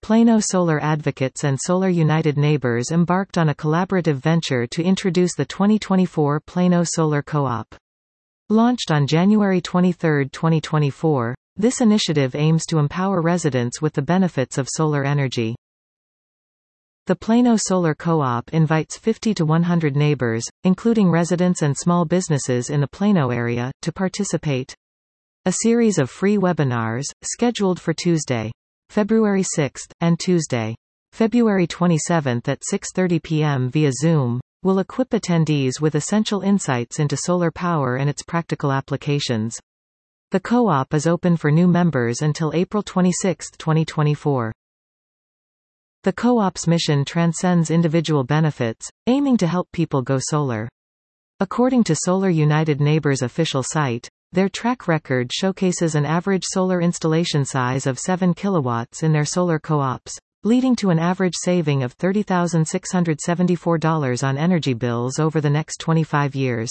Plano Solar Advocates and Solar United Neighbors embarked on a collaborative venture to introduce the 2024 Plano Solar Co-op. Launched on January 23, 2024, this initiative aims to empower residents with the benefits of solar energy. The Plano Solar Co-op invites 50 to 100 neighbors, including residents and small businesses in the Plano area, to participate. A series of free webinars, scheduled for Tuesday, February 6, and Tuesday, February 27 at 6:30 p.m. via Zoom, will equip attendees with essential insights into solar power and its practical applications. The co-op is open for new members until April 26, 2024. The co-op's mission transcends individual benefits, aiming to help people go solar. According to Solar United Neighbors' official site, their track record showcases an average solar installation size of 7 kilowatts in their solar co-ops, leading to an average saving of $30,674 on energy bills over the next 25 years.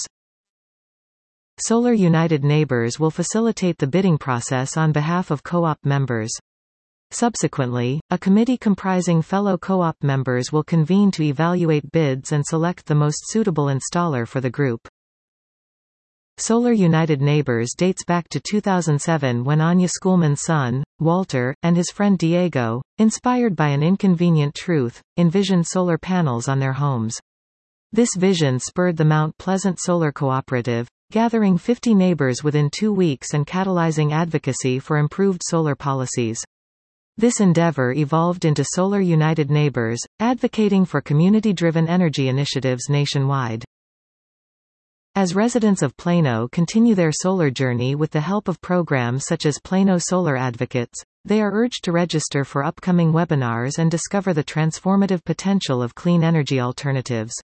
Solar United Neighbors will facilitate the bidding process on behalf of co-op members. Subsequently, a committee comprising fellow co-op members will convene to evaluate bids and select the most suitable installer for the group. Solar United Neighbors dates back to 2007 when Anya Schoolman's son, Walter, and his friend Diego, inspired by an inconvenient truth, envisioned solar panels on their homes. This vision spurred the Mount Pleasant Solar Cooperative, gathering 50 neighbors within 2 weeks and catalyzing advocacy for improved solar policies. This endeavor evolved into Solar United Neighbors, advocating for community-driven energy initiatives nationwide. As residents of Plano continue their solar journey with the help of programs such as Plano Solar Advocates, they are urged to register for upcoming webinars and discover the transformative potential of clean energy alternatives.